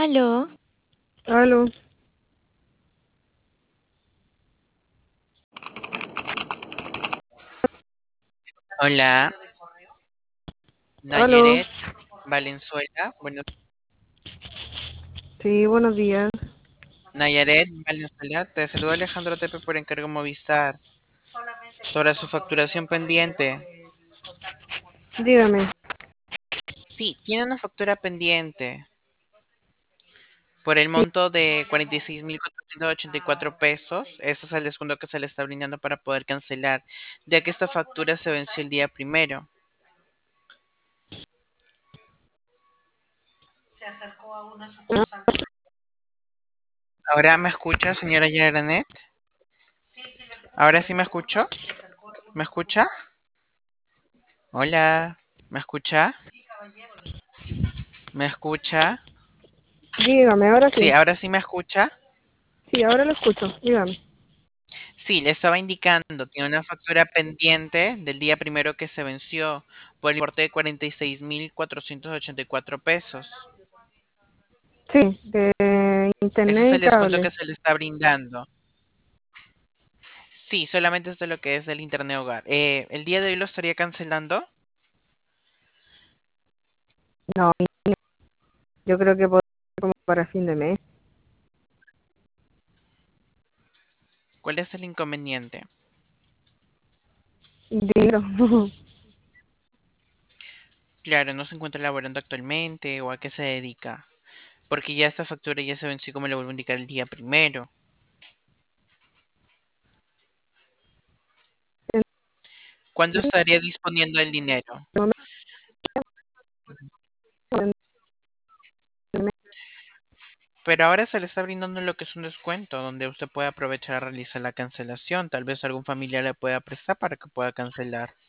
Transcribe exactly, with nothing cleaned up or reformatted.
Aló, Aló, Hola, aló. Nayaret Valenzuela. Bueno, Sí, buenos días. Nayaret Valenzuela, te saludo Alejandro Tepe por encargo Movistar sobre su facturación pendiente. Dígame. Sí, tiene una factura pendiente por el Sí, monto de cuarenta y seis mil cuatrocientos ochenta y cuatro pesos. Ese es el descuento que se le está brindando para poder cancelar, ya que esta factura se venció el día primero. ah, ¿Ahora me escucha, señora Yaranet? ¿Ahora sí me escucho? ¿Me escucha? Hola, ¿me escucha? ¿Me escucha? dígame, ahora Sí, sí. ahora sí me escucha. Sí, ahora lo escucho. Dígame. Sí, le estaba indicando, tiene una factura pendiente del día primero que se venció por el importe de cuarenta y seis mil cuatrocientos ochenta y cuatro pesos. Sí, de Ese es internet y el descuento cable. que se le está brindando. Sí, solamente es de lo que es del internet hogar. Eh, ¿el día de hoy lo estaría cancelando? No, yo creo que podría ser como para fin de mes. ¿Cuál es el inconveniente? Dinero. Claro, no se encuentra laborando actualmente o a qué se dedica. Porque ya esta factura ya se venció, como le vuelvo a indicar, el día primero. ¿Cuándo estaría disponiendo el dinero? Pero ahora se le está brindando lo que es un descuento, donde usted puede aprovechar a realizar la cancelación. Tal vez algún familiar le pueda prestar para que pueda cancelar.